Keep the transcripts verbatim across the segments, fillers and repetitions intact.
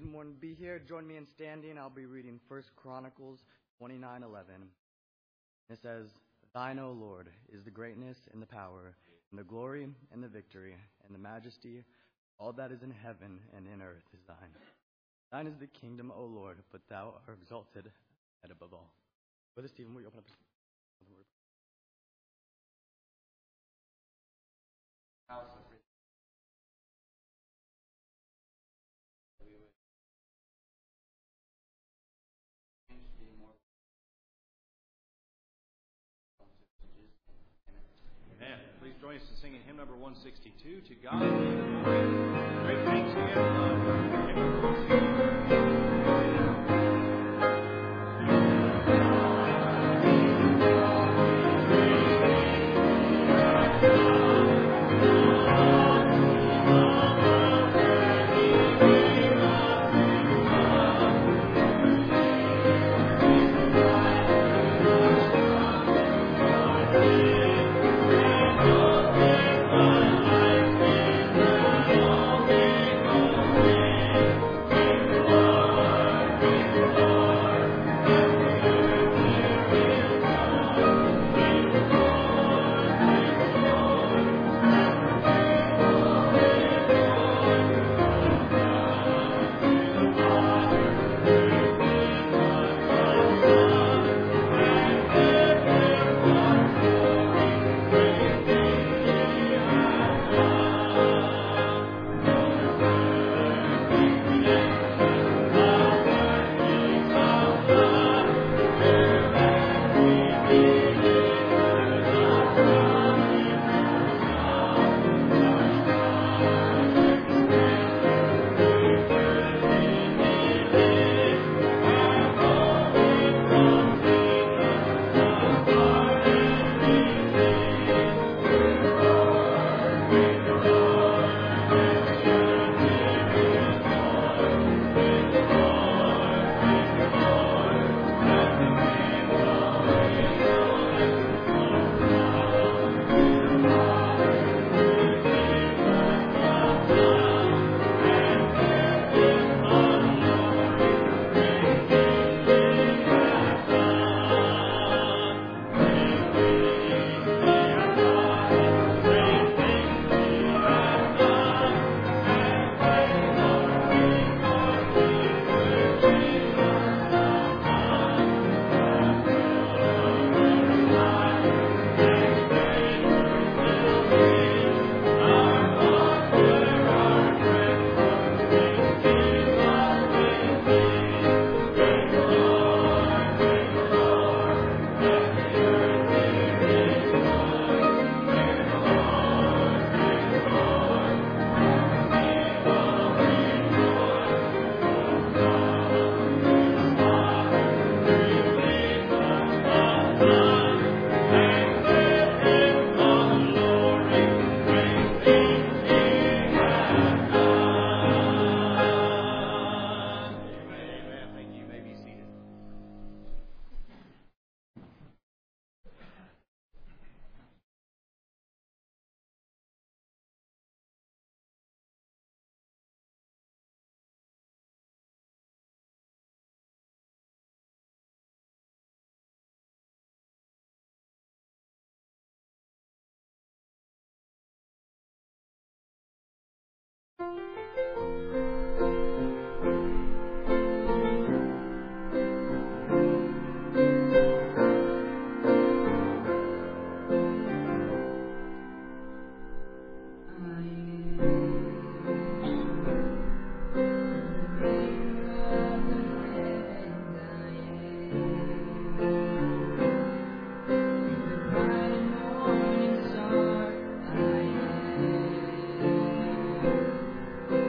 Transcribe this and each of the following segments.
good morning. Be here. Join me in standing. I'll be reading First Chronicles twenty-nine eleven. It says, Thine, O Lord, is the greatness and the power, and the glory and the victory, and the majesty. All that is in heaven and in earth is thine. Thine is the kingdom, O Lord, but thou art exalted and above all. Brother Stephen, will you open up the word? Amen. Please join us in singing hymn number one sixty-two, To God Be the Glory. Great things He has done. Hymn number one sixty-two. Morning star, I am.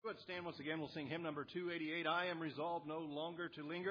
Let's stand once again. We'll sing hymn number two eighty-eight, I Am Resolved No Longer to Linger.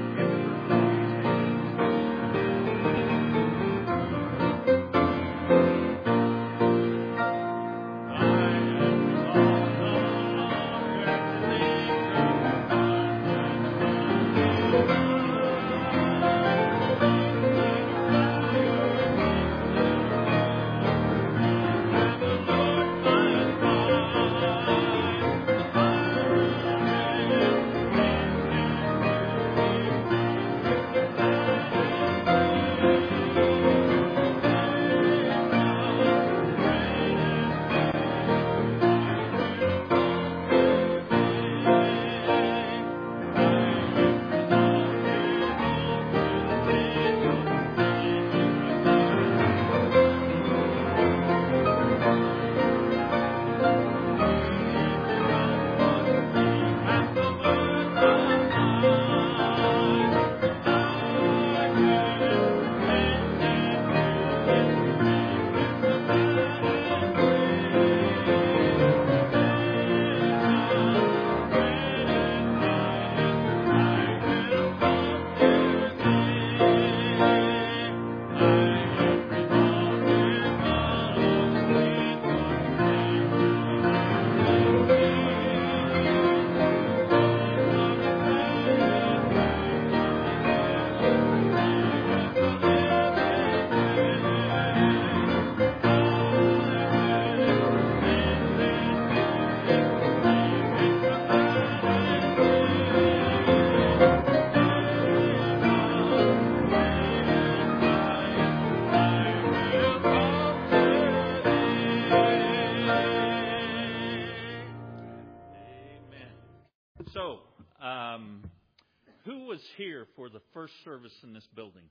So, um, who was here for the first service in this building?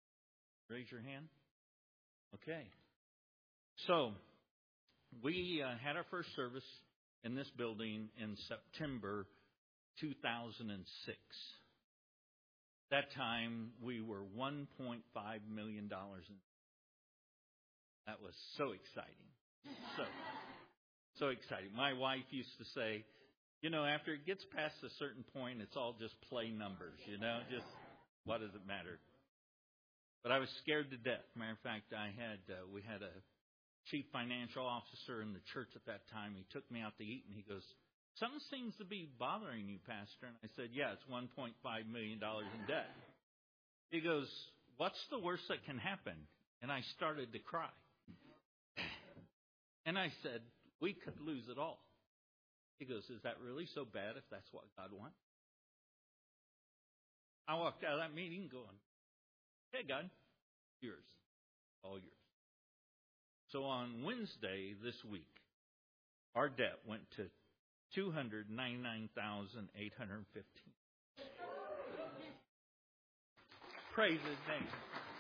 Raise your hand. Okay. So, we uh, had our first service in this building in September two thousand six. That time, we were one point five million dollars. In. That was so exciting. So, so exciting. My wife used to say, you know, after it gets past a certain point, it's all just play numbers, you know, just what does it matter? But I was scared to death. Matter of fact, I had uh, we had a chief financial officer in the church at that time. He took me out to eat, and he goes, something seems to be bothering you, Pastor. And I said, yeah, it's one point five million dollars in debt. He goes, what's the worst that can happen? And I started to cry. And I said, we could lose it all. He goes, is that really so bad if that's what God wants? I walked out of that meeting going, hey, God, yours, all yours. So on Wednesday this week, our debt went to two hundred ninety-nine thousand eight hundred fifteen dollars. Praise His name.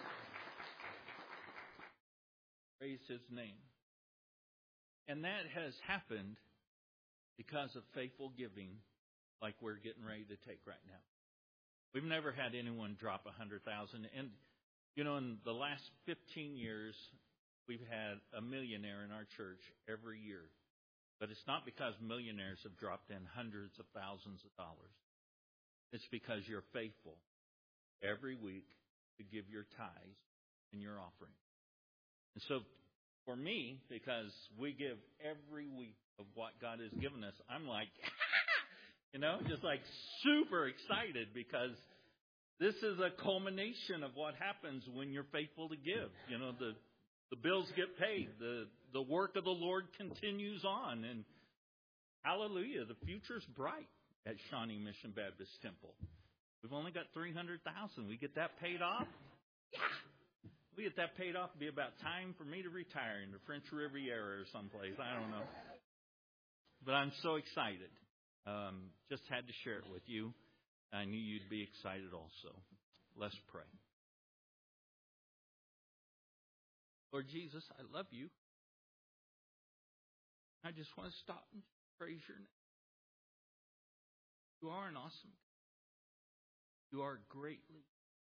Praise His name. And that has happened because of faithful giving like we're getting ready to take right now. We've never had anyone drop one hundred thousand dollars. And, you know, in the last fifteen years, we've had a millionaire in our church every year. But it's not because millionaires have dropped in hundreds of thousands of dollars. It's because you're faithful every week to give your tithes and your offering. And so for me, because we give every week of what God has given us, I'm like, you know, just like super excited because this is a culmination of what happens when you're faithful to give. You know, the the bills get paid. The, the work of the Lord continues on. And hallelujah, the future's bright at Shawnee Mission Baptist Temple. We've only got three hundred thousand dollars. We get that paid off. Yeah. We get that paid off. It'd be about time for me to retire in the French Riviera or someplace. I don't know. But I'm so excited. Um, just had to share it with you. I knew you'd be excited also. Let's pray. Lord Jesus, I love you. I just want to stop and praise your name. You are an awesome God. You are greatly.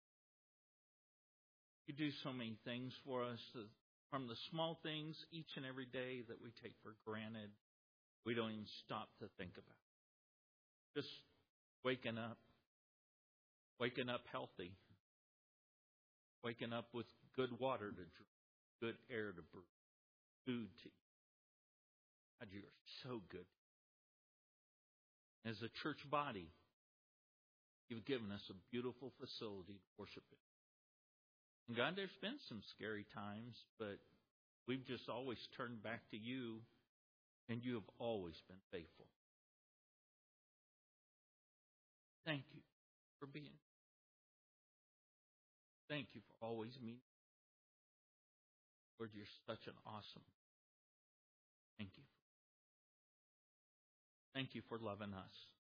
You do so many things for us, from the small things each and every day that we take for granted. We don't even stop to think about. just waking up, waking up healthy, waking up with good water to drink, good air to breathe, food to eat. God, you are so good. As a church body, you've given us a beautiful facility to worship in. And God, there's been some scary times, but we've just always turned back to you, and you have always been faithful. Thank you for being. Thank you for always meeting. Lord, you're such an awesome. Thank you. Thank you for loving us.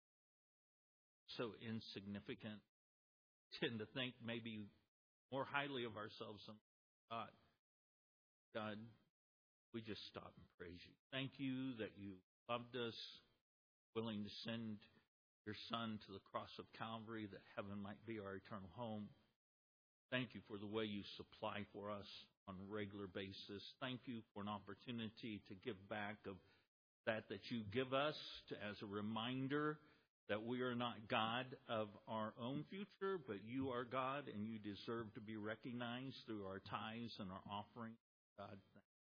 So insignificant. Tend to think maybe more highly of ourselves than God. God, we just stop and praise you. Thank you that you loved us, willing to send your Son to the cross of Calvary, that heaven might be our eternal home. Thank you for the way you supply for us on a regular basis. Thank you for an opportunity to give back of that that you give us to, as a reminder that we are not God of our own future, but you are God, and you deserve to be recognized through our tithes and our offering. God, thank you.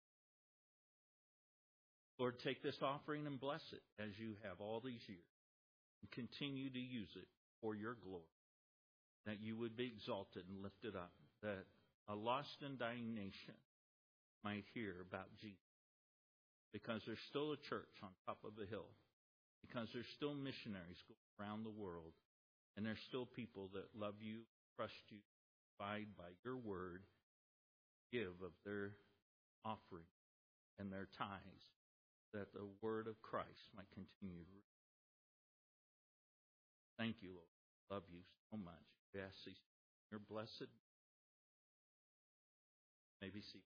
Lord, take this offering and bless it as you have all these years, and continue to use it for your glory, that you would be exalted and lifted up, that a lost and dying nation might hear about Jesus, because there's still a church on top of a hill, because there's still missionaries going around the world, and there's still people that love you, trust you, abide by your word, give of their offering and their tithes, that the word of Christ might continue to reach. Thank you, Lord. Love you so much. We ask these in your blessed. Maybe see.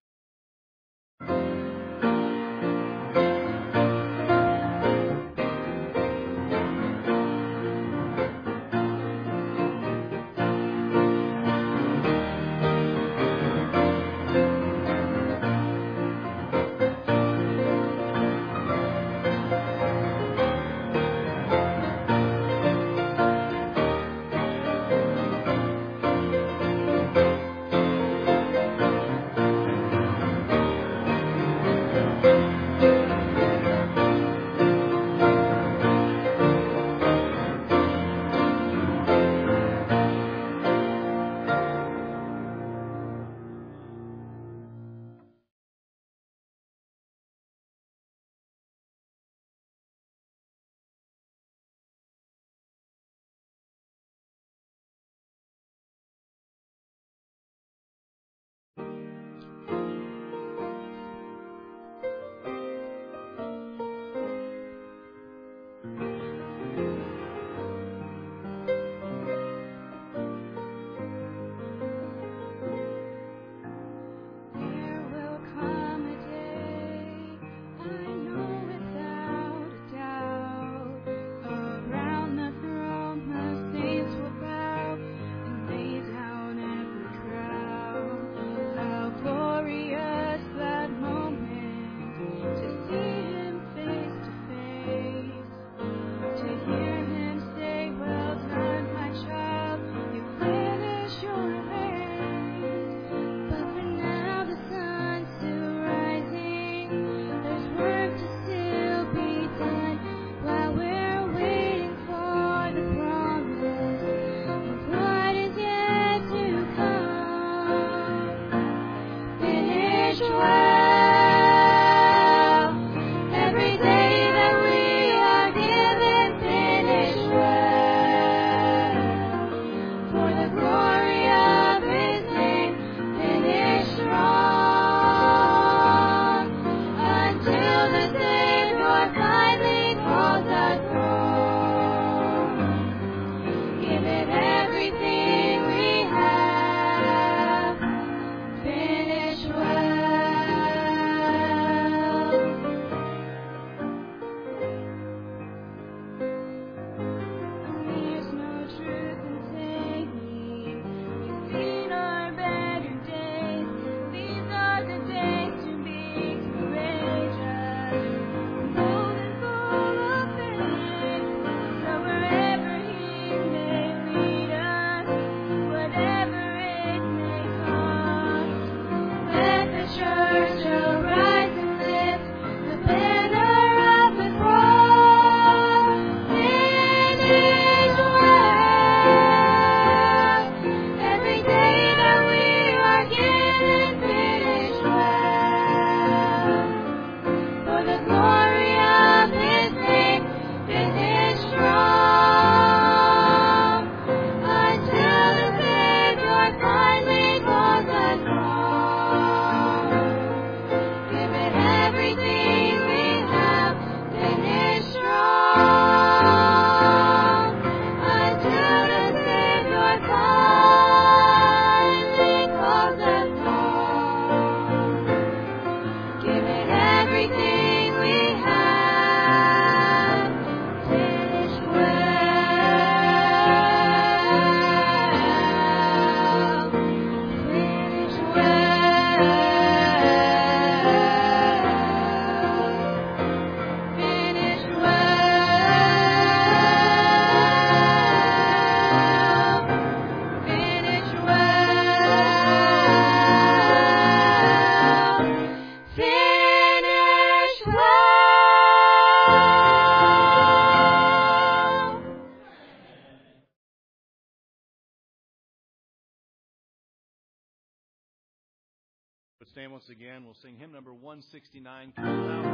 stand once again. We'll sing hymn number one sixty-nine, Come Thou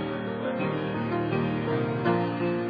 Fount.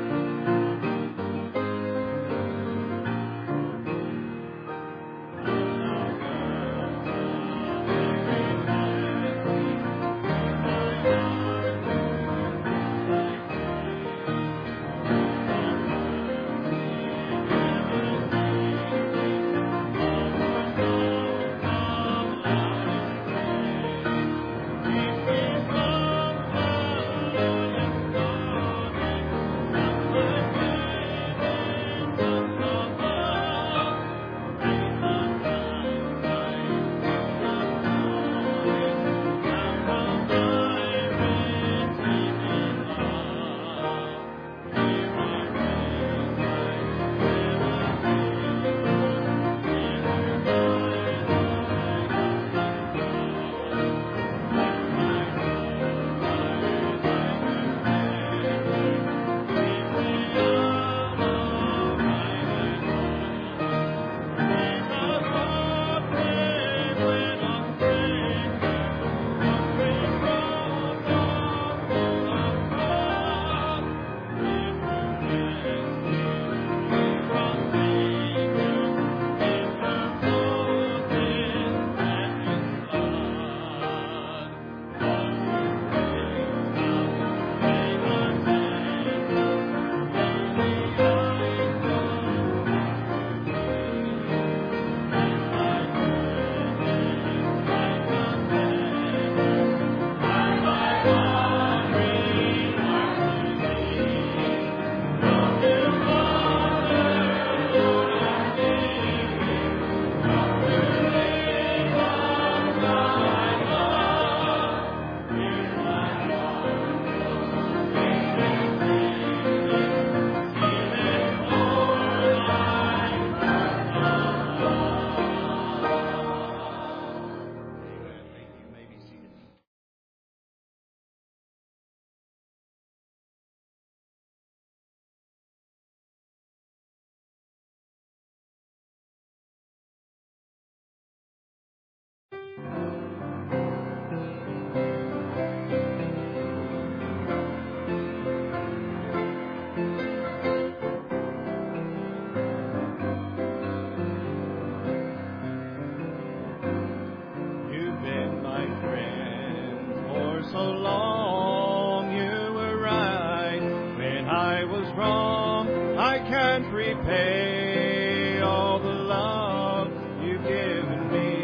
Repay all the love you've given me.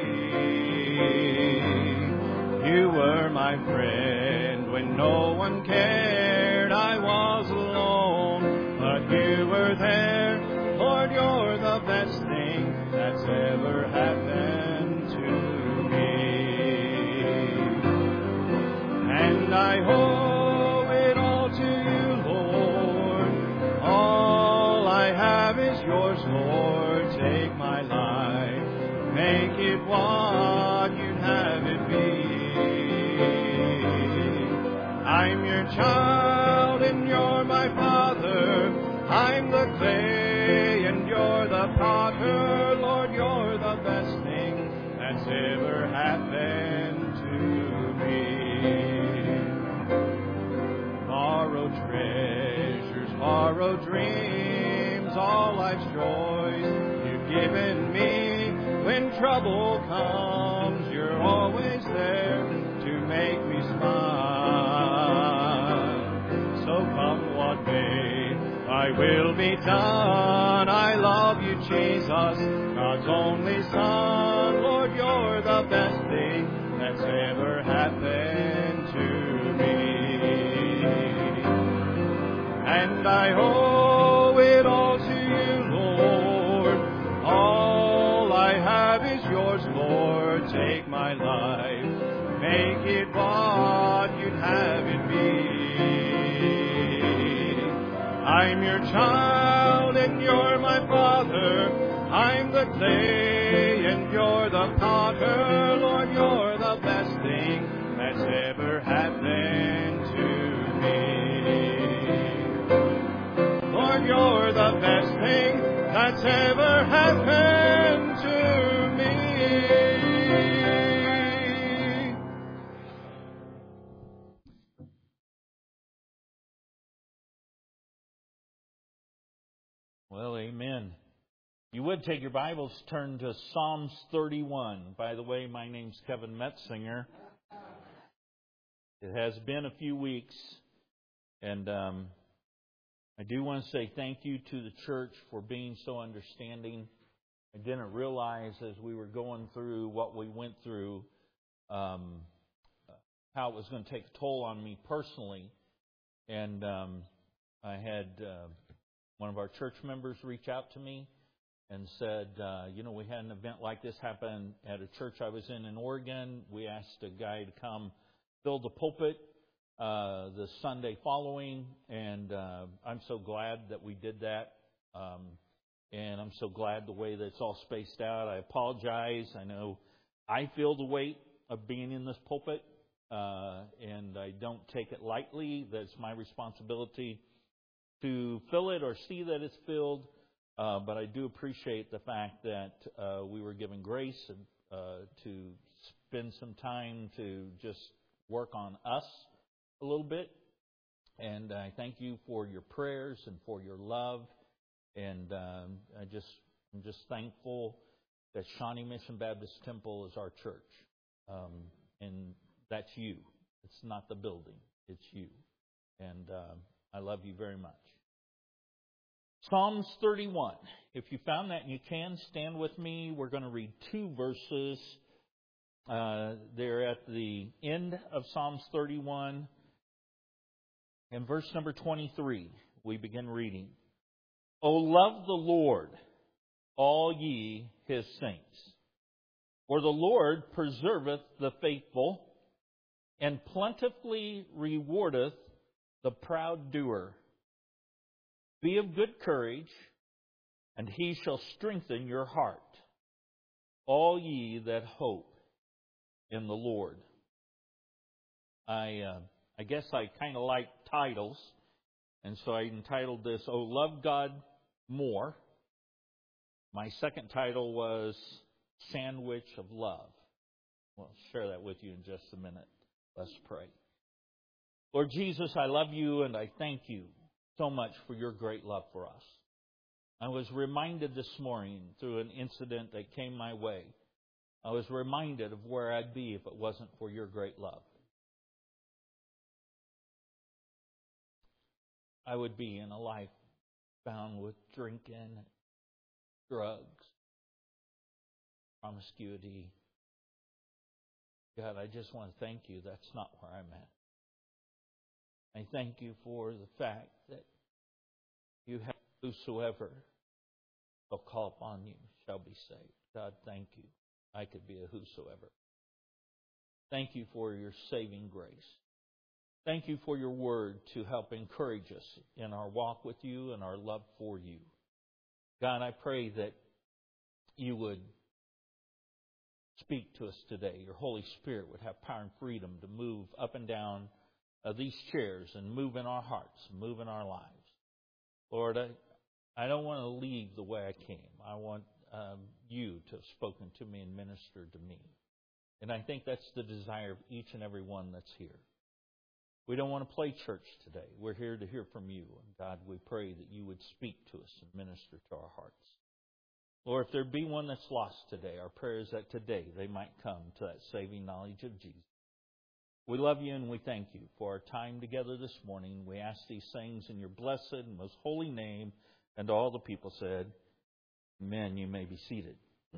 You were my friend when no one cared. I was alone, but you were there. Lord, you're the best thing that's ever happened to me. And I owe it all to you, Lord. All I have is yours, Lord. Take my life, make it what you'd have it be. I'm your child and you're my father. I'm the clay and you're the potter. Lord, you're the best thing that's ever happened to me. Borrowed treasures, borrowed dreams, all life's joys you've given me. When trouble comes, you're always there to make me smile. So come what may, thy will be done. I love you, Jesus, God's only Son. Lord, you're the best thing that's ever happened to me. And I owe it all to you, Lord. All I have is yours, Lord. Take my life, make it what you'd have it be. I'm your child and you're my father. I'm the clay and you're the potter. Lord, you're the best thing that's ever happened to me. Lord, you're the best thing that's ever happened to me. Well, amen. You would take your Bibles, turn to Psalms thirty-one. By the way, my name's Kevin Metzinger. It has been a few weeks, and um, I do want to say thank you to the church for being so understanding. I didn't realize as we were going through what we went through um, how it was going to take a toll on me personally. And um, I had uh, one of our church members reach out to me and said, uh, you know, we had an event like this happen at a church I was in in Oregon. We asked a guy to come fill the pulpit uh, the Sunday following, and uh, I'm so glad that we did that. Um, and I'm so glad the way that it's all spaced out. I apologize. I know I feel the weight of being in this pulpit, uh, and I don't take it lightly. That's my responsibility to fill it or see that it's filled. Uh, but I do appreciate the fact that uh, we were given grace and, uh, to spend some time to just work on us a little bit. And I thank you for your prayers and for your love. And um, I just, I'm just thankful that Shawnee Mission Baptist Temple is our church. Um, and that's you. It's not the building. It's you. And uh, I love you very much. Psalms thirty-one. If you found that and you can, stand with me. We're going to read two verses. Uh, they're at the end of Psalms thirty-one. In verse number twenty-three, we begin reading. O love the Lord, all ye His saints. For the Lord preserveth the faithful, and plentifully rewardeth the proud doer. Be of good courage, and He shall strengthen your heart, all ye that hope in the Lord. I uh, I guess I kind of like titles, and so I entitled this, Oh, Love God More. My second title was Sandwich of Love. Well, I'll share that with you in just a minute. Let's pray. Lord Jesus, I love you, and I thank you so much for your great love for us. I was reminded this morning through an incident that came my way. I was reminded of where I'd be if it wasn't for your great love. I would be in a life bound with drinking, drugs, promiscuity. God, I just want to thank you. That's not where I'm at. I thank you for the fact that you have whosoever shall call upon you shall be saved. God, thank you. I could be a whosoever. Thank you for your saving grace. Thank you for your word to help encourage us in our walk with you and our love for you. God, I pray that you would speak to us today. Your Holy Spirit would have power and freedom to move up and down of these chairs and move in our hearts, move in our lives. Lord, I, I don't want to leave the way I came. I want um, you to have spoken to me and ministered to me. And I think that's the desire of each and every one that's here. We don't want to play church today. We're here to hear from you. And God, we pray that you would speak to us and minister to our hearts. Lord, if there be one that's lost today, our prayer is that today they might come to that saving knowledge of Jesus. We love you and we thank you for our time together this morning. We ask these things in your blessed and most holy name. And all the people said, Amen. You may be seated.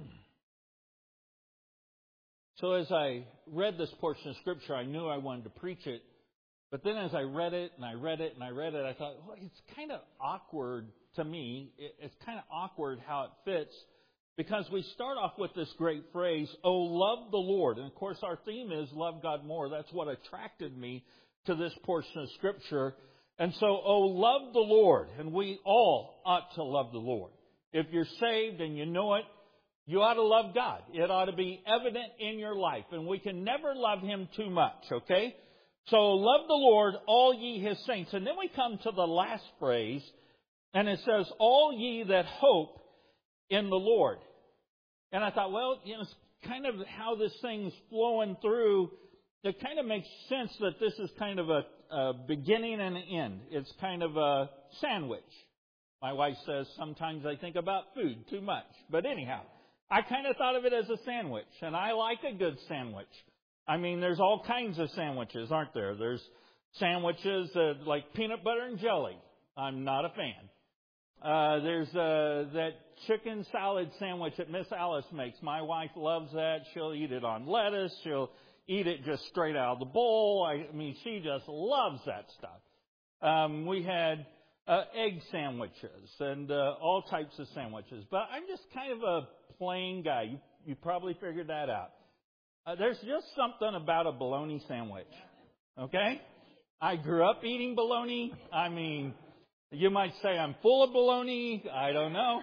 So as I read this portion of Scripture, I knew I wanted to preach it. But then as I read it and I read it and I read it, I thought, well, it's kind of awkward to me. It's kind of awkward how it fits. Because we start off with this great phrase, oh, love the Lord. And, of course, our theme is love God more. That's what attracted me to this portion of Scripture. And so, oh, love the Lord. And we all ought to love the Lord. If you're saved and you know it, you ought to love God. It ought to be evident in your life. And we can never love Him too much, okay? So, love the Lord, all ye His saints. And then we come to the last phrase, and it says, all ye that hope in the Lord. And I thought, well, you know, it's kind of how this thing's flowing through. It kind of makes sense that this is kind of a, a beginning and an end. It's kind of a sandwich. My wife says sometimes I think about food too much. But anyhow, I kind of thought of it as a sandwich, and I like a good sandwich. I mean, there's all kinds of sandwiches, aren't there? There's sandwiches uh, like peanut butter and jelly. I'm not a fan. Uh, there's uh, that chicken salad sandwich that Miss Alice makes. My wife loves that. She'll eat it on lettuce. She'll eat it just straight out of the bowl. I mean, she just loves that stuff. Um, we had uh, egg sandwiches and uh, all types of sandwiches. But I'm just kind of a plain guy. You, you probably figured that out. Uh, there's just something about a bologna sandwich. Okay? I grew up eating bologna. I mean, you might say I'm full of bologna. I don't know.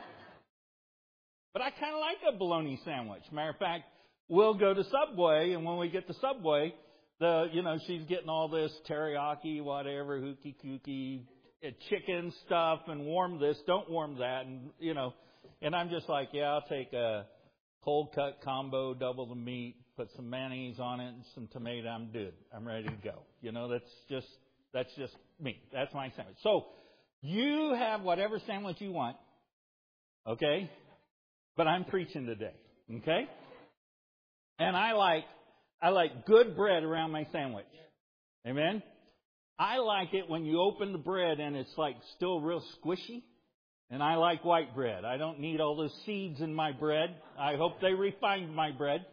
But I kind of like a bologna sandwich. Matter of fact, we'll go to Subway, and when we get to Subway, the you know she's getting all this teriyaki, whatever, hooky kooky, uh, chicken stuff, and warm this, don't warm that, and you know, and I'm just like, yeah, I'll take a cold cut combo, double the meat, put some mayonnaise on it, and some tomato. I'm good. I'm ready to go. You know, that's just that's just me. That's my sandwich. So you have whatever sandwich you want, okay? But I'm preaching today, okay? And I like I like good bread around my sandwich. Amen? I like it when you open the bread and it's like still real squishy. And I like white bread. I don't need all those seeds in my bread. I hope they refined my bread.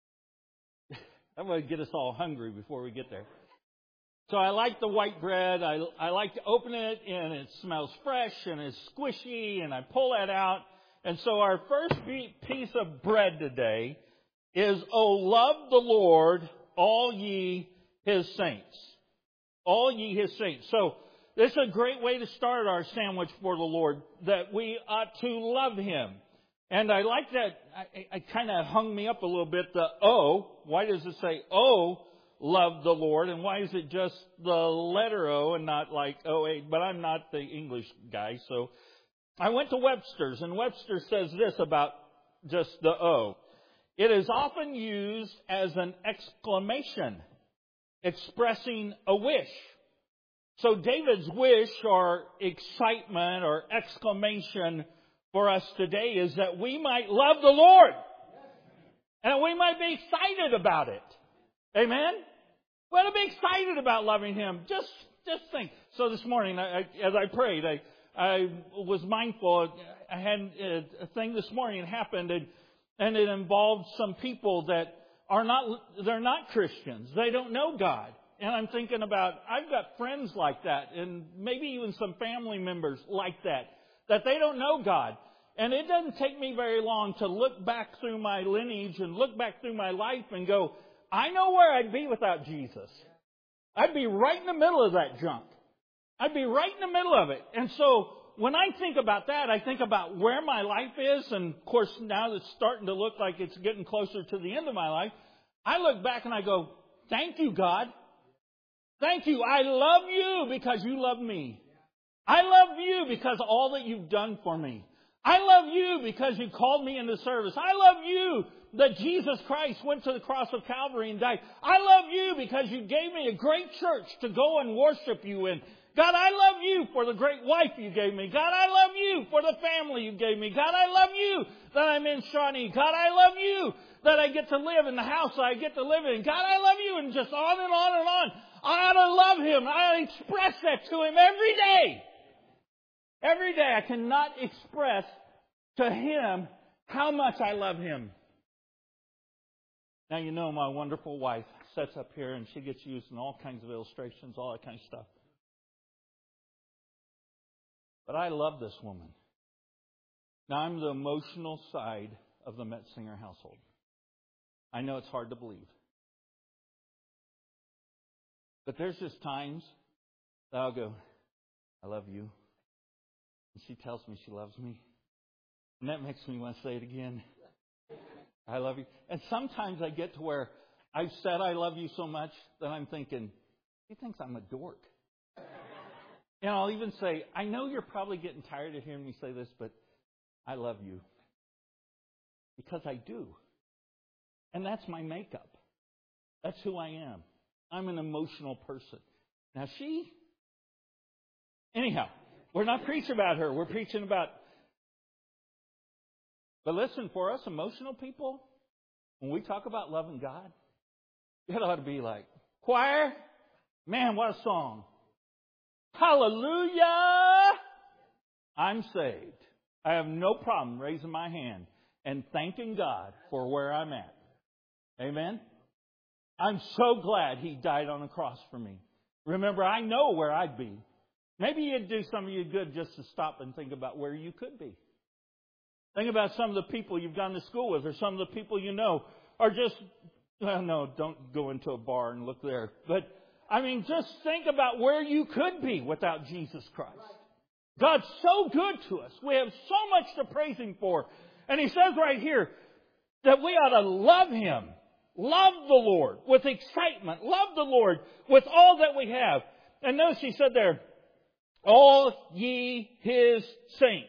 I'm going to get us all hungry before we get there. So I like the white bread. I, I like to open it and it smells fresh and it's squishy and I pull that out. And so our first piece of bread today is, "Oh, love the Lord, all ye his saints." All ye his saints. So this is a great way to start our sandwich for the Lord, that we ought to love him. And I like that. I, I kind of hung me up a little bit. The O, why does it say, "Oh, love the Lord"? And why is it just the letter O and not like O A? But I'm not the English guy, so I went to Webster's, and Webster says this about just the O. It is often used as an exclamation, expressing a wish. So David's wish or excitement or exclamation for us today is that we might love the Lord. And we might be excited about it. Amen? We ought to be excited about loving him. Just just think. So this morning, I, I, as I prayed, I, I was mindful. I had a, a thing this morning that happened, and, and it involved some people that are not, they're not Christians. They don't know God. And I'm thinking about, I've got friends like that, and maybe even some family members like that, that they don't know God. And it doesn't take me very long to look back through my lineage and look back through my life and go, I know where I'd be without Jesus. I'd be right in the middle of that junk. I'd be right in the middle of it. And so when I think about that, I think about where my life is. And of course, now it's starting to look like it's getting closer to the end of my life. I look back and I go, thank you, God. Thank you. I love you because you love me. I love you because of all that you've done for me. I love you because you called me into service. I love you that Jesus Christ went to the cross of Calvary and died. I love you because you gave me a great church to go and worship you in. God, I love you for the great wife you gave me. God, I love you for the family you gave me. God, I love you that I'm in Shawnee. God, I love you that I get to live in the house I get to live in. God, I love you, and just on and on and on. I ought to love him. I ought to express that to him every day. Every day I cannot express to him how much I love him. Now, you know, my wonderful wife sits up here and she gets used in all kinds of illustrations, all that kind of stuff. But I love this woman. Now, I'm the emotional side of the Metzinger household. I know it's hard to believe. But there's just times that I'll go, I love you. And she tells me she loves me. And that makes me want to say it again. I love you. And sometimes I get to where I've said I love you so much that I'm thinking, he thinks I'm a dork. And I'll even say, I know you're probably getting tired of hearing me say this, but I love you. Because I do. And that's my makeup. That's who I am. I'm an emotional person. Now she, anyhow, We're not preaching about her. We're preaching about... But listen, for us emotional people, when we talk about loving God, it ought to be like, choir, man, what a song. Hallelujah! I'm saved. I have no problem raising my hand and thanking God for where I'm at. Amen? I'm so glad He died on the cross for me. Remember, I know where I'd be. Maybe it'd do some of you good just to stop and think about where you could be. Think about some of the people you've gone to school with or some of the people you know are just, well, no, don't go into a bar and look there. But, I mean, just think about where you could be without Jesus Christ. God's so good to us. We have so much to praise Him for. And He says right here that we ought to love Him. Love the Lord with excitement. Love the Lord with all that we have. And notice He said there, all ye His saints.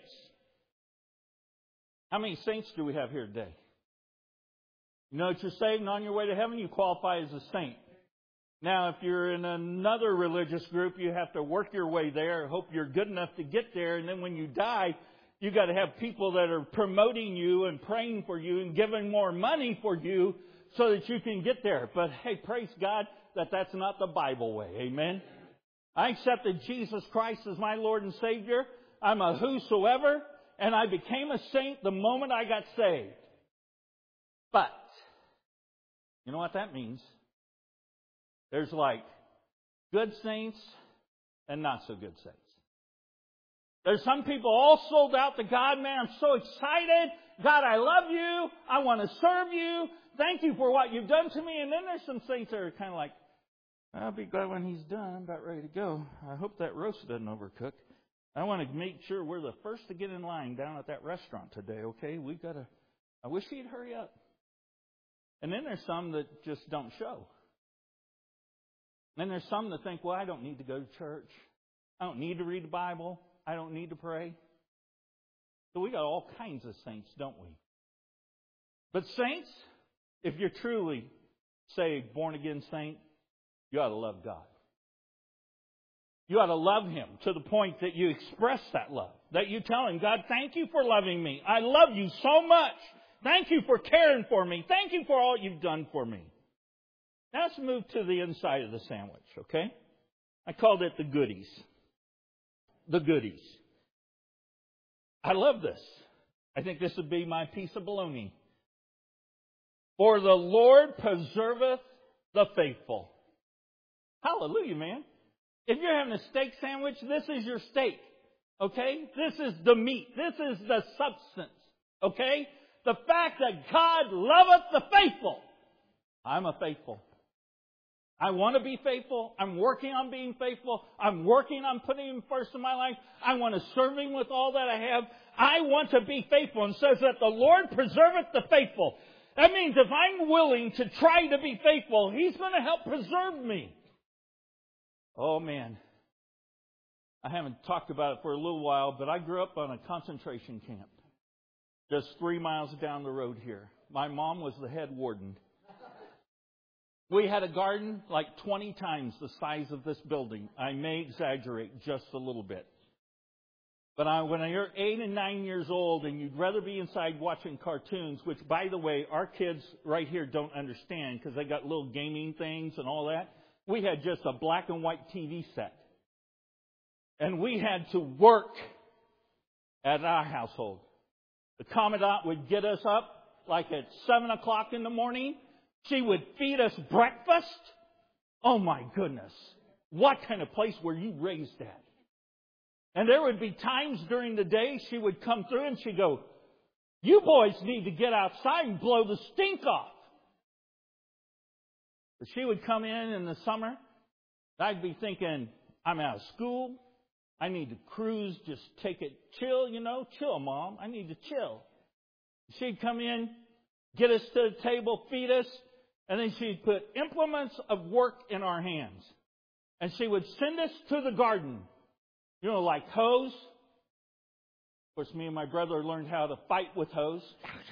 How many saints do we have here today? You know that you're saved and on your way to heaven, you qualify as a saint. Now, if you're in another religious group, you have to work your way there. Hope you're good enough to get there. And then when you die, you got to have people that are promoting you and praying for you and giving more money for you so that you can get there. But hey, praise God that that's not the Bible way. Amen. I accepted Jesus Christ as my Lord and Savior. I'm a whosoever, and I became a saint the moment I got saved. But, you know what that means? There's like good saints and not so good saints. There's some people all sold out to God. Man, I'm so excited. God, I love you. I want to serve you. Thank you for what you've done to me. And then there's some saints that are kind of like, I'll be glad when He's done. I'm about ready to go. I hope that roast doesn't overcook. I want to make sure we're the first to get in line down at that restaurant today, okay? We've got to, I wish He'd hurry up. And then there's some that just don't show. Then there's some that think, well, I don't need to go to church. I don't need to read the Bible. I don't need to pray. So we got all kinds of saints, don't we? But saints, if you're truly saved, born-again saint, you ought to love God. You ought to love Him to the point that you express that love. That you tell Him, God, thank you for loving me. I love you so much. Thank you for caring for me. Thank you for all you've done for me. Now let's move to the inside of the sandwich, okay? I called it the goodies. The goodies. I love this. I think this would be my piece of bologna. For the Lord preserveth the faithful. Hallelujah, man. If you're having a steak sandwich, this is your steak. Okay? This is the meat. This is the substance. Okay? The fact that God loveth the faithful. I'm a faithful. I want to be faithful. I'm working on being faithful. I'm working on putting Him first in my life. I want to serve Him with all that I have. I want to be faithful. And says that the Lord preserveth the faithful. That means if I'm willing to try to be faithful, He's going to help preserve me. Oh, man. I haven't talked about it for a little while, but I grew up on a concentration camp. Just three miles down the road here. My mom was the head warden. We had a garden like twenty times the size of this building. I may exaggerate just a little bit. But I, when you're eight and nine years old and you'd rather be inside watching cartoons, which, by the way, our kids right here don't understand because they got little gaming things and all that. We had just a black and white T V set. And we had to work at our household. The commandant would get us up like at seven o'clock in the morning. She would feed us breakfast. Oh, my goodness. What kind of place were you raised at? And there would be times during the day she would come through and she'd go, you boys need to get outside and blow the stink off. But she would come in in the summer. I'd be thinking, I'm out of school. I need to cruise, just take it chill, you know. Chill, Mom. I need to chill. She'd come in, get us to the table, feed us. And then she'd put implements of work in our hands. And she would send us to the garden. You know, like hoes. Of course, me and my brother learned how to fight with hoes.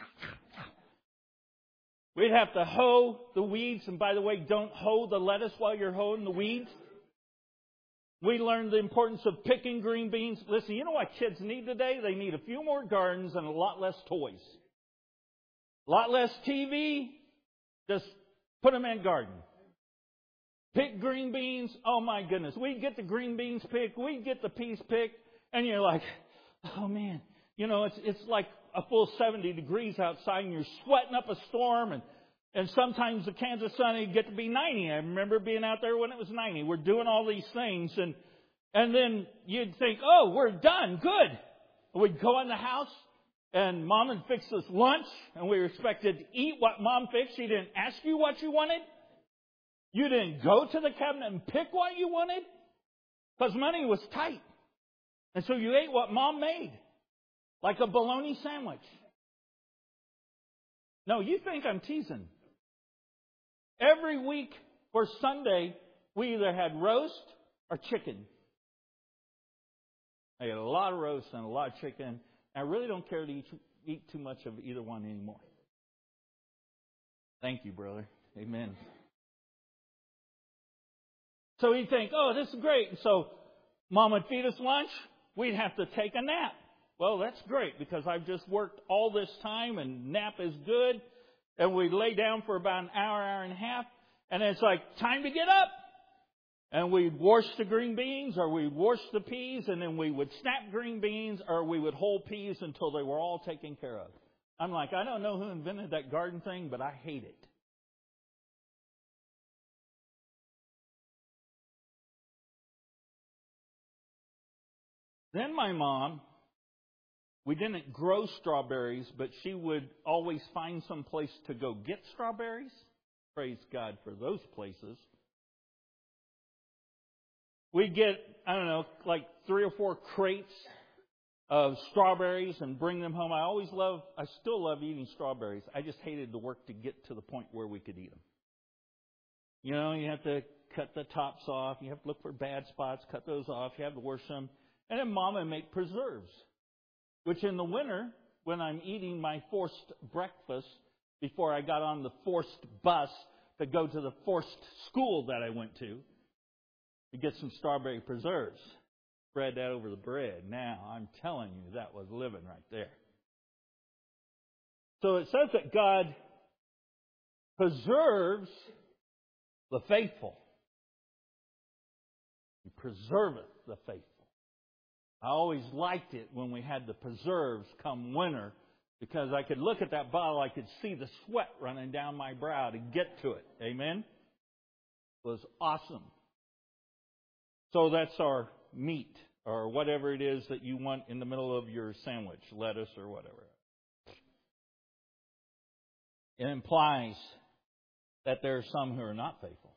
We'd have to hoe the weeds. And by the way, don't hoe the lettuce while you're hoeing the weeds. We learned the importance of picking green beans. Listen, you know what kids need today? They need a few more gardens and a lot less toys. A lot less T V. Just put them in garden. Pick green beans. Oh my goodness. We get the green beans picked. We get the peas picked. And you're like, oh man. You know, it's it's like a full seventy degrees outside and you're sweating up a storm. And, and sometimes the Kansas sun would get to be ninety. I remember being out there when it was ninety. We're doing all these things. And, and then you'd think, oh, we're done. Good. We'd go in the house. And Mom would fix us lunch, and we were expected to eat what Mom fixed. She didn't ask you what you wanted. You didn't go to the cabinet and pick what you wanted, because money was tight. And so you ate what Mom made, like a bologna sandwich. No, you think I'm teasing. Every week for Sunday, we either had roast or chicken. I had a lot of roast and a lot of chicken. I really don't care to eat, eat too much of either one anymore. Thank you, brother. Amen. So he'd think, oh, this is great. So Mom would feed us lunch. We'd have to take a nap. Well, that's great because I've just worked all this time and nap is good. And we'd lay down for about an hour, hour and a half. And it's like, time to get up. And we'd wash the green beans or we'd wash the peas and then we would snap green beans or we would hold peas until they were all taken care of. I'm like, I don't know who invented that garden thing, but I hate it. Then my mom, we didn't grow strawberries, but she would always find some place to go get strawberries. Praise God for those places. We'd get, I don't know, like three or four crates of strawberries and bring them home. I always love, I still love eating strawberries. I just hated the work to get to the point where we could eat them. You know, you have to cut the tops off. You have to look for bad spots, cut those off. You have to wash them. And then Mom would make preserves, which in the winter, when I'm eating my forced breakfast before I got on the forced bus to go to the forced school that I went to, to get some strawberry preserves. Spread that over the bread. Now, I'm telling you, that was living right there. So it says that God preserves the faithful. He preserveth the faithful. I always liked it when we had the preserves come winter because I could look at that bottle, I could see the sweat running down my brow to get to it. Amen? It was awesome. So that's our meat or whatever it is that you want in the middle of your sandwich, lettuce or whatever. It implies that there are some who are not faithful.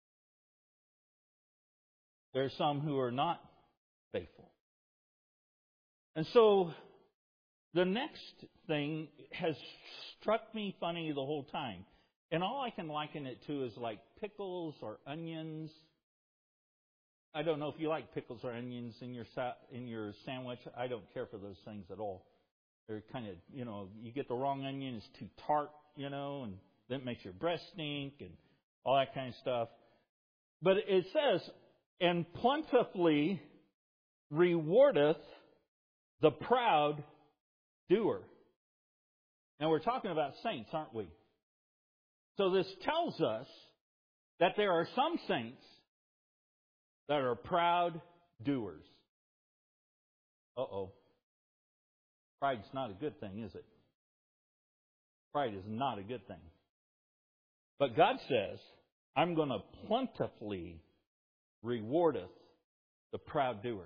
There are some who are not faithful. And so the next thing has struck me funny the whole time. And all I can liken it to is like pickles or onions. I don't know if you like pickles or onions in your sa- in your sandwich. I don't care for those things at all. They're kind of, you know, you get the wrong onion, it's too tart, you know, and then it makes your breath stink and all that kind of stuff. But it says, and plentifully rewardeth the proud doer. Now we're talking about saints, aren't we? So this tells us that there are some saints that are proud doers. Uh-oh. Pride's not a good thing, is it? Pride is not a good thing. But God says, I'm going to plentifully rewardeth the proud doer.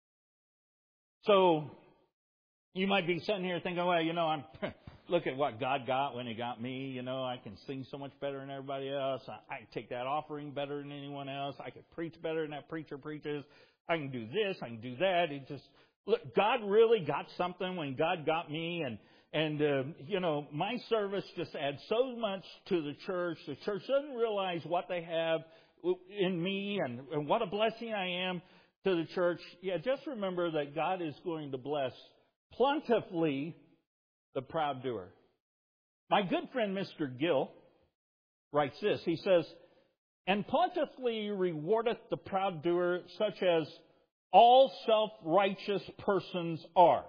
So, you might be sitting here thinking, well, you know, I'm look at what God got when He got me. You know, I can sing so much better than everybody else. I, I can take that offering better than anyone else. I can preach better than that preacher preaches. I can do this. I can do that. It just look, God really got something when God got me, and and uh, you know, my service just adds so much to the church. The church doesn't realize what they have in me, and, and what a blessing I am to the church. Yeah, just remember that God is going to bless plentifully the proud doer. My good friend Mister Gill writes this. He says, and plentifully rewardeth the proud doer, such as all self-righteous persons are.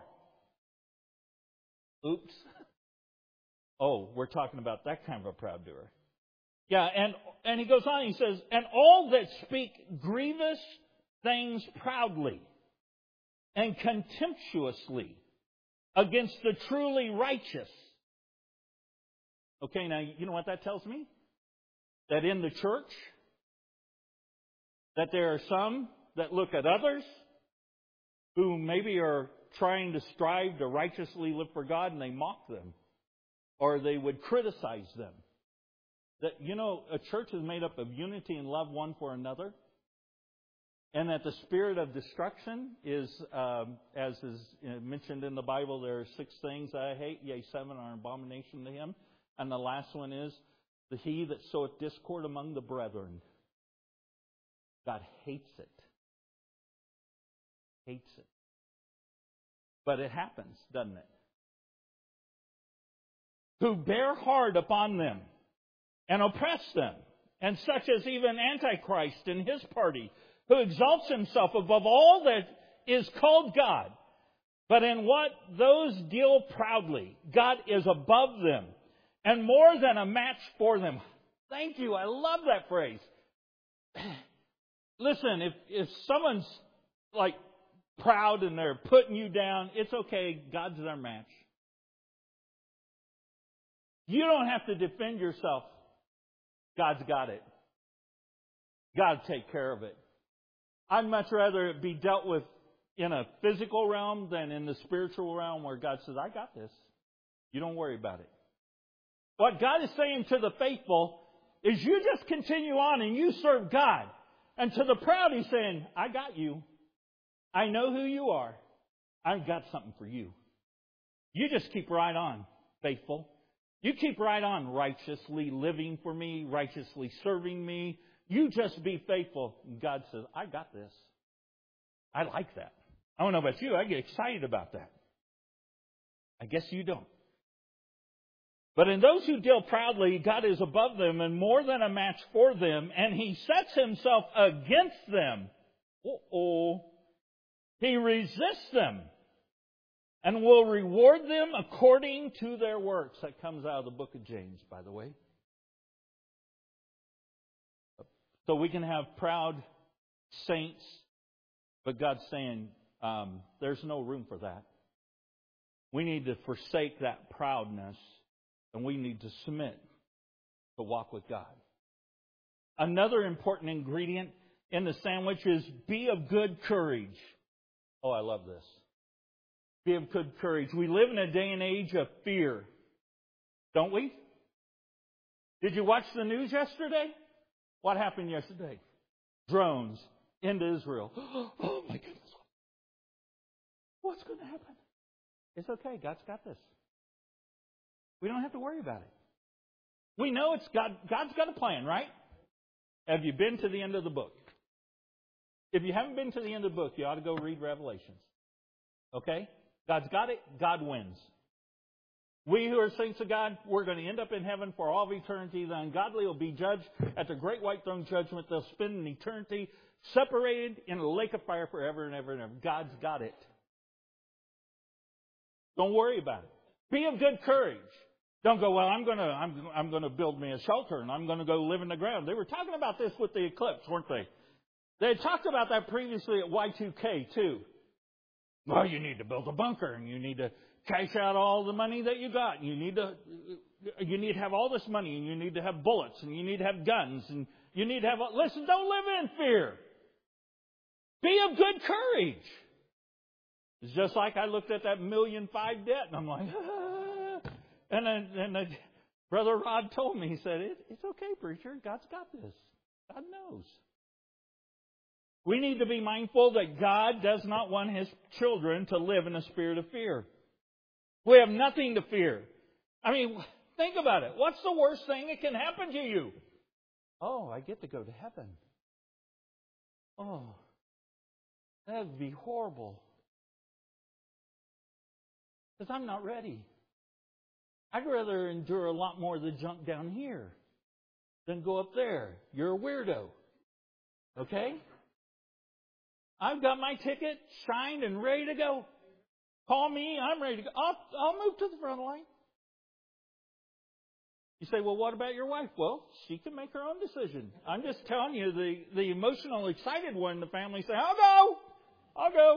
Oops. Oh, we're talking about that kind of a proud doer. Yeah, and, and he goes on, he says, and all that speak grievous things proudly and contemptuously against the truly righteous. Okay, now you know what that tells me? That in the church, that there are some that look at others who maybe are trying to strive to righteously live for God, and they mock them, or they would criticize them. That, you know, a church is made up of unity and love one for another, and that the spirit of destruction is, um, as is mentioned in the Bible, there are six things I hate, yea, seven are an abomination to him, and the last one is the he that soweth discord among the brethren. God hates it. Hates it. But it happens, doesn't it? Who bear hard upon them and oppress them, and such as even Antichrist and his party, who exalts himself above all that is called God. But in what those deal proudly, God is above them, and more than a match for them. Thank you. I love that phrase. Listen, if, if someone's like proud and they're putting you down, it's okay. God's their match. You don't have to defend yourself. God's got it. God will take care of it. I'd much rather it be dealt with in a physical realm than in the spiritual realm where God says, I got this. You don't worry about it. What God is saying to the faithful is you just continue on and you serve God. And to the proud, He's saying, I got you. I know who you are. I've got something for you. You just keep right on, faithful. You keep right on righteously living for me, righteously serving me. You just be faithful. And God says, I got this. I like that. I don't know about you. I get excited about that. I guess you don't. But in those who deal proudly, God is above them and more than a match for them, and He sets Himself against them. Uh-oh. He resists them and will reward them according to their works. That comes out of the book of James, by the way. So we can have proud saints, but God's saying um, there's no room for that. We need to forsake that proudness, and we need to submit to walk with God. Another important ingredient in the sandwich is be of good courage. Oh, I love this. Be of good courage. We live in a day and age of fear, don't we? Did you watch the news yesterday? What happened yesterday? Drones into Israel. Oh my goodness. What's going to happen? It's okay. God's got this. We don't have to worry about it. We know it's God. God's got a plan, right? Have you been to the end of the book? If you haven't been to the end of the book, you ought to go read Revelations. Okay? God's got it. God wins. We who are saints of God, we're going to end up in heaven for all of eternity. The ungodly will be judged at the great white throne judgment. They'll spend an eternity separated in a lake of fire forever and ever and ever. God's got it. Don't worry about it. Be of good courage. Don't go, well, I'm going to I'm, I'm going to build me a shelter and I'm going to go live in the ground. They were talking about this with the eclipse, weren't they? They had talked about that previously at Y two K too. Well, you need to build a bunker and you need to cash out all the money that you got. You need to you need to have all this money and you need to have bullets and you need to have guns and you need to have... Listen, don't live in fear. Be of good courage. It's just like I looked at that million five debt and I'm like, ah. and then and then Brother Rod told me, he said, it, it's okay, preacher. God's got this. God knows. We need to be mindful that God does not want His children to live in a spirit of fear. We have nothing to fear. I mean, think about it. What's the worst thing that can happen to you? Oh, I get to go to heaven. Oh, that would be horrible. Because I'm not ready. I'd rather endure a lot more of the junk down here. then go up there. You're a weirdo. Okay? I've got my ticket signed and ready to go. Call me. I'm ready to go. I'll, I'll move to the front line. You say, well, what about your wife? Well, she can make her own decision. I'm just telling you, the, the emotional, excited one in the family say, I'll go. I'll go.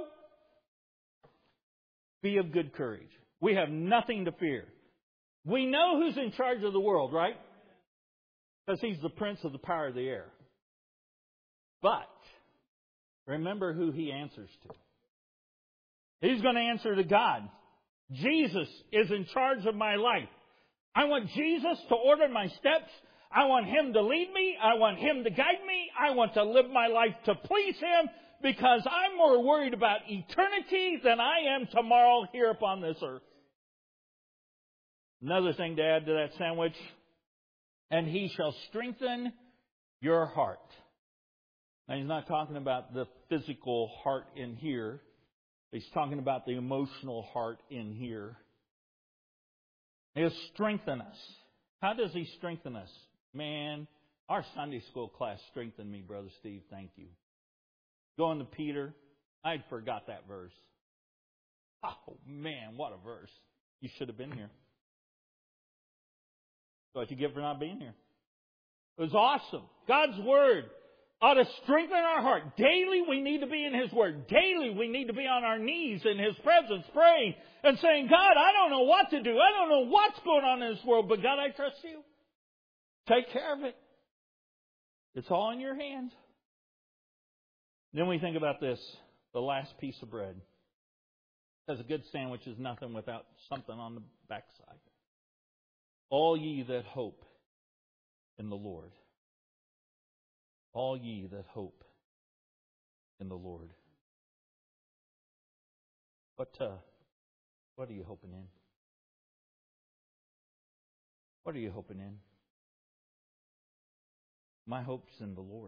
Be of good courage. We have nothing to fear. We know who's in charge of the world, right? Because He's the prince of the power of the air. But remember who He answers to. He's going to answer to God. Jesus is in charge of my life. I want Jesus to order my steps. I want Him to lead me. I want Him to guide me. I want to live my life to please Him because I'm more worried about eternity than I am tomorrow here upon this earth. Another thing to add to that sandwich, and He shall strengthen your heart. Now, He's not talking about the physical heart in here. He's talking about the emotional heart in here. He'll strengthen us. How does He strengthen us? Man, our Sunday school class strengthened me, Brother Steve. Thank you. Going to Peter, I'd forgot that verse. Oh, man, what a verse. You should have been here. What you get for not being here. It was awesome. God's Word ought to strengthen our heart. Daily we need to be in His Word. Daily we need to be on our knees in His presence praying and saying, God, I don't know what to do. I don't know what's going on in this world, but God, I trust You. Take care of it. It's all in Your hands. Then we think about this, the last piece of bread. Because a good sandwich is nothing without something on the backside. All ye that hope in the Lord. All ye that hope in the Lord. What, uh, what are you hoping in? What are you hoping in? My hope's in the Lord.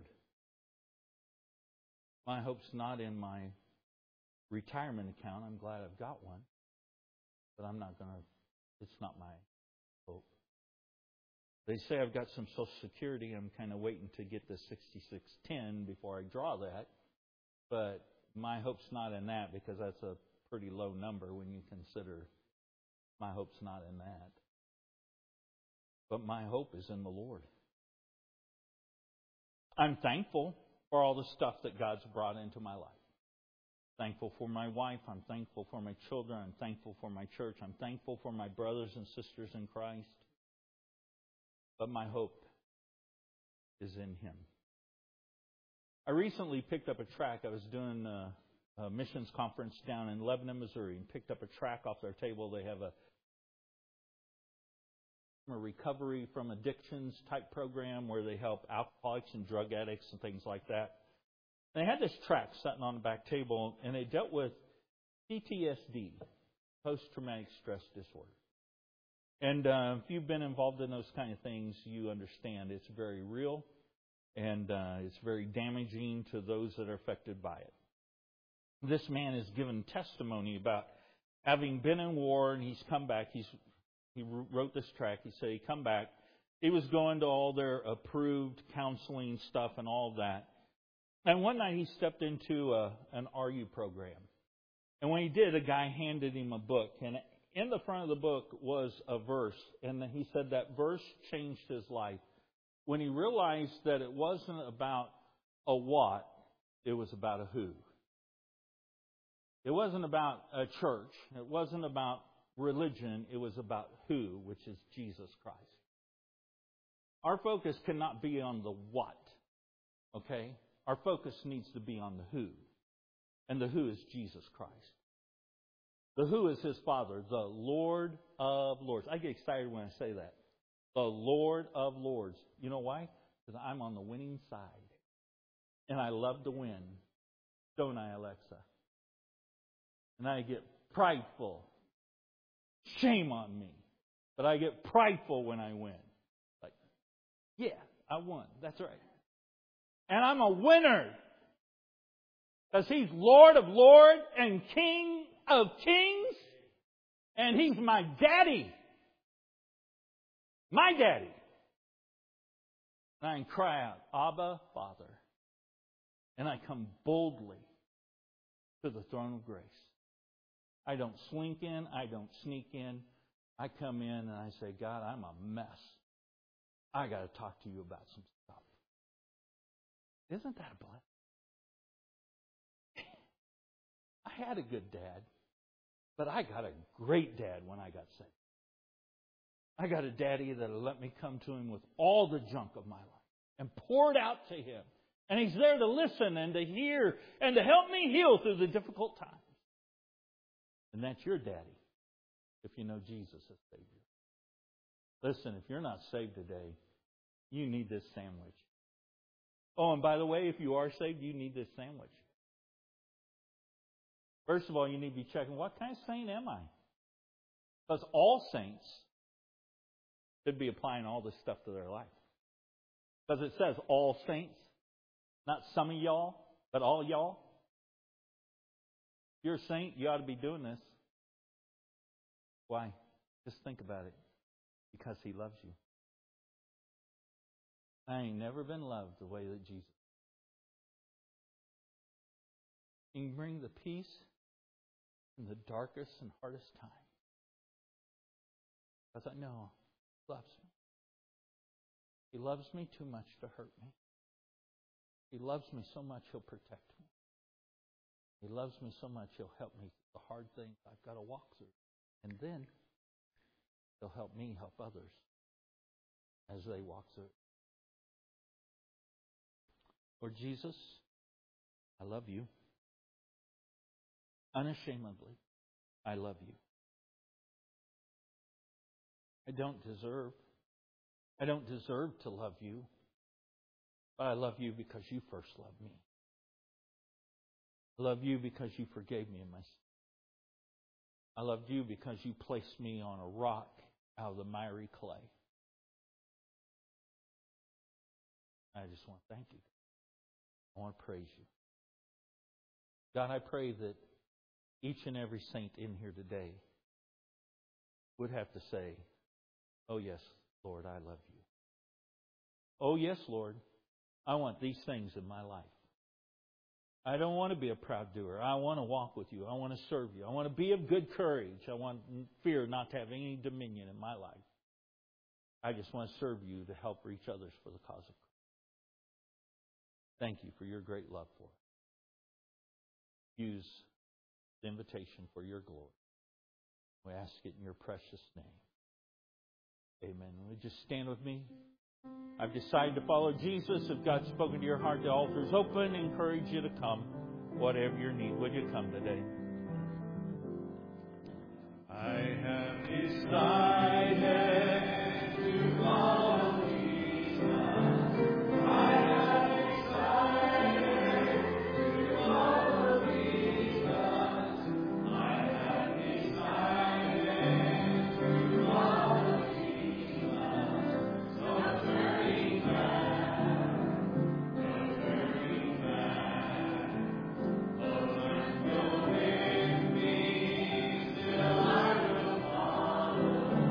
My hope's not in my retirement account. I'm glad I've got one. But I'm not going to, it's not my hope. They say I've got some Social Security. I'm kind of waiting to get the sixty-six ten before I draw that. But my hope's not in that because that's a pretty low number when you consider my hope's not in that. But my hope is in the Lord. I'm thankful for all the stuff that God's brought into my life. Thankful for my wife. I'm thankful for my children. I'm thankful for my church. I'm thankful for my brothers and sisters in Christ. But my hope is in Him. I recently picked up a track. I was doing a, a missions conference down in Lebanon, Missouri, and picked up a track off their table. They have a, a recovery from addictions type program where they help alcoholics and drug addicts and things like that. They had this track sitting on the back table, and they dealt with P T S D, post-traumatic stress disorder. And uh, if you've been involved in those kind of things, you understand it's very real, and uh, it's very damaging to those that are affected by it. This man has given testimony about having been in war, and he's come back. He's he wrote this track. He said he come back. He was going to all their approved counseling stuff and all that. And one night he stepped into a, an R U program. And when he did, a guy handed him a book. And in the front of the book was a verse. And he said that verse changed his life. When he realized that it wasn't about a what, it was about a who. It wasn't about a church. It wasn't about religion. It was about who, which is Jesus Christ. Our focus cannot be on the what. Okay? Our focus needs to be on the who. And the who is Jesus Christ. The who is His Father, the Lord of Lords. I get excited when I say that. The Lord of Lords. You know why? Because I'm on the winning side. And I love to win. Don't I, Alexa? And I get prideful. Shame on me. But I get prideful when I win. Like, yeah, I won. That's right. And I'm a winner. Because He's Lord of Lords and King of Kings. And He's my daddy. My daddy. And I can cry out, Abba, Father. And I come boldly to the throne of grace. I don't slink in. I don't sneak in. I come in and I say, God, I'm a mess. I got to talk to you about some stuff. Isn't that a blessing? I had a good dad, but I got a great dad when I got saved. I got a daddy that let me come to him with all the junk of my life and pour it out to him. And he's there to listen and to hear and to help me heal through the difficult times. And that's your daddy, if you know Jesus as Savior. Listen, if you're not saved today, you need this sandwich. Oh, and by the way, if you are saved, you need this sandwich. First of all, you need to be checking, what kind of saint am I? Because all saints should be applying all this stuff to their life. Because it says all saints, not some of y'all, but all y'all. If you're a saint, you ought to be doing this. Why? Just think about it. Because He loves you. I ain't never been loved the way that Jesus. He can bring the peace in the darkest and hardest time. Because I know He loves me. He loves me too much to hurt me. He loves me so much He'll protect me. He loves me so much He'll help me through the hard things I've got to walk through. And then He'll help me help others as they walk through. Lord Jesus, I love you. Unashamedly, I love you. I don't deserve, I don't deserve to love you, but I love you because you first loved me. I love you because you forgave me in my sin. I loved you because you placed me on a rock out of the miry clay. I just want to thank you. I want to praise you. God, I pray that each and every saint in here today would have to say, oh yes, Lord, I love you. Oh yes, Lord, I want these things in my life. I don't want to be a proud doer. I want to walk with you. I want to serve you. I want to be of good courage. I want fear not to have any dominion in my life. I just want to serve you to help reach others for the cause of Christ. Thank you for your great love for us. Use the invitation for your glory. We ask it in your precious name. Amen. Would you stand with me? I've decided to follow Jesus. If God's spoken to your heart, the altar is open. I encourage you to come. Whatever your need, would you come today? I have decided to follow Jesus. I have decided to follow Jesus. I have decided to follow Jesus. No turning back, no turning back. Oh, turn your with me, still I will follow.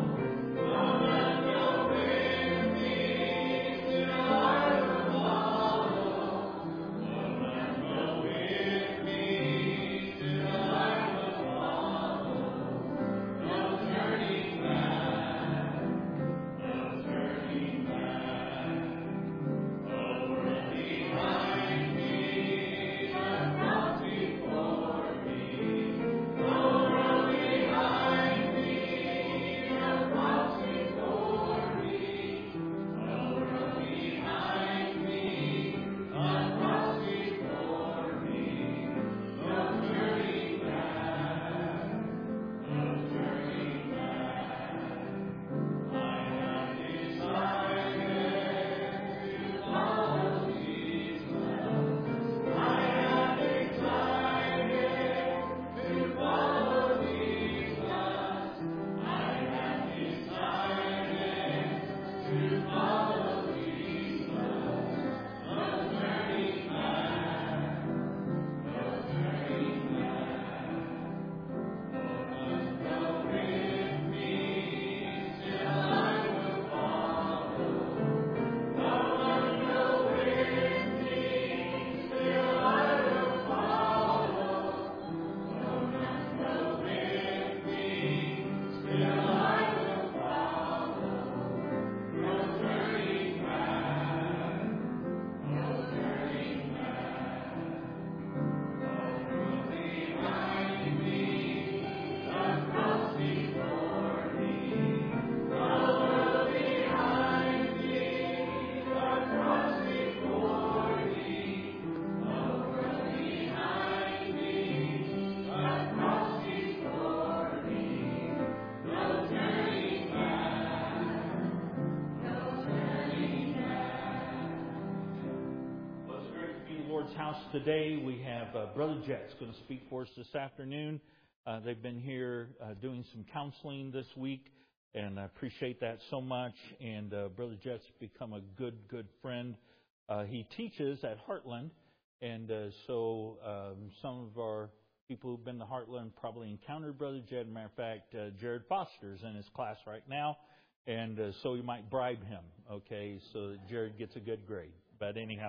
house today. We have uh, Brother Jet's going to speak for us this afternoon. Uh, they've been here uh, doing some counseling this week, and I appreciate that so much. And uh, Brother Jet's become a good, good friend. Uh, he teaches at Heartland, and uh, so um, some of our people who've been to Heartland probably encountered Brother Jet. As a matter of fact, uh, Jared Foster's in his class right now, and uh, so you might bribe him, okay, so that Jared gets a good grade. But anyhow,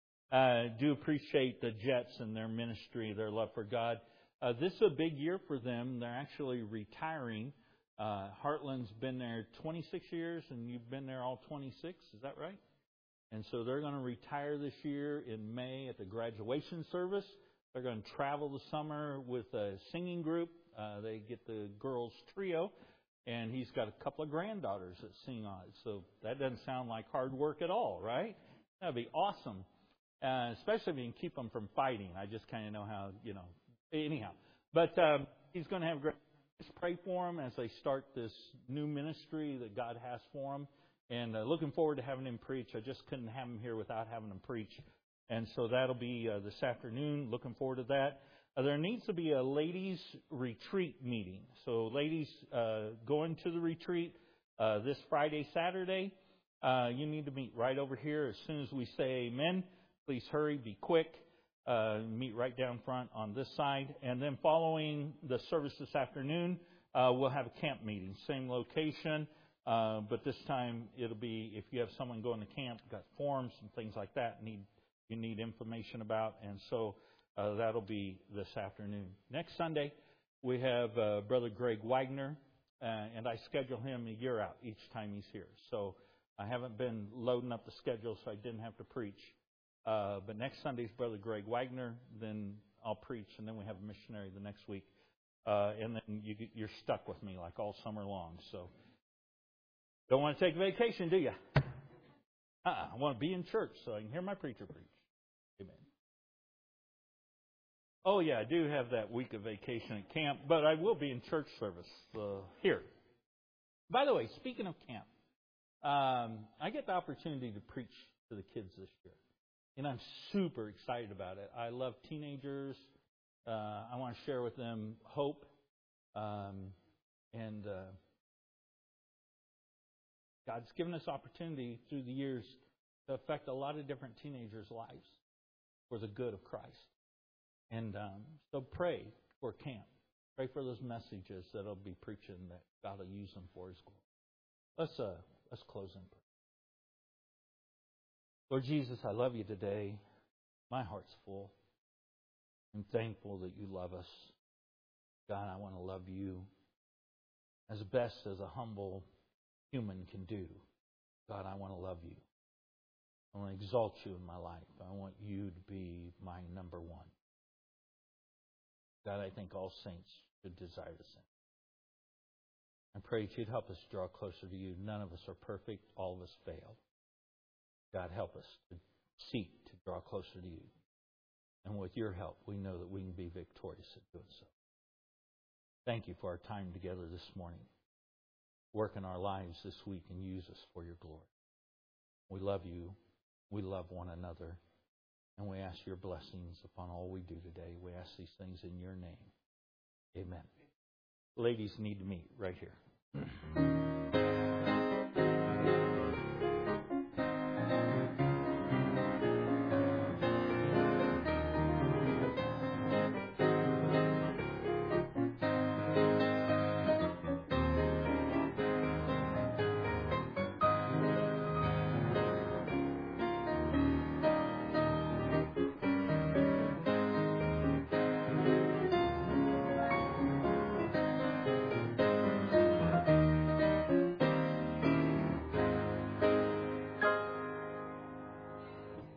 I uh, do appreciate the Jets and their ministry, their love for God. Uh, this is a big year for them. They're actually retiring. Uh, Heartland's been there twenty-six years, and you've been there all twenty-six. Is that right? And so they're going to retire this year in May at the graduation service. They're going to travel the summer with a singing group. Uh, they get the girls' trio, and he's got a couple of granddaughters that sing on it. So that doesn't sound like hard work at all, right? That'd be awesome, uh, especially if you can keep them from fighting. I just kind of know how, you know, anyhow. But um, he's going to have great. Just pray for them as they start this new ministry that God has for them. And uh, looking forward to having him preach. I just couldn't have him here without having him preach. And so that'll be uh, this afternoon. Looking forward to that. Uh, there needs to be a ladies' retreat meeting. So ladies uh, going to the retreat uh, this Friday, Saturday. Uh, you need to meet right over here as soon as we say amen. Please hurry, be quick. Uh, meet right down front on this side. And then following the service this afternoon, uh, we'll have a camp meeting. Same location, uh, but this time it'll be, if you have someone going to camp, got forms and things like that need you need information about. And so uh, that'll be this afternoon. Next Sunday, we have uh, Brother Greg Wagner, uh, and I schedule him a year out each time he's here. So I haven't been loading up the schedule, so I didn't have to preach. Uh, but next Sunday's Brother Greg Wagner, then I'll preach, and then we have a missionary the next week. Uh, and then you, you're stuck with me like all summer long. So don't want to take a vacation, do you? Uh-uh. I want to be in church so I can hear my preacher preach. Amen. Oh, yeah, I do have that week of vacation at camp, but I will be in church service uh, here. By the way, speaking of camp, Um, I get the opportunity to preach to the kids this year, and I'm super excited about it. I love teenagers. Uh, I want to share with them hope, um, and uh, God's given us opportunity through the years to affect a lot of different teenagers' lives for the good of Christ. And um, so pray for camp. Pray for those messages that I'll be preaching, that God will use them for His glory. Let's uh, let's close in prayer. Lord Jesus, I love you today. My heart's full. I'm thankful that you love us. God, I want to love you as best as a humble human can do. God, I want to love you. I want to exalt you in my life. I want you to be my number one. God, I think all saints should desire the same. I pray that you'd help us draw closer to you. None of us are perfect. All of us fail. God, help us to seek to draw closer to you. And with your help, we know that we can be victorious in doing so. Thank you for our time together this morning. Work in our lives this week and use us for your glory. We love you. We love one another. And we ask your blessings upon all we do today. We ask these things in your name. Amen. Ladies need to meet right here.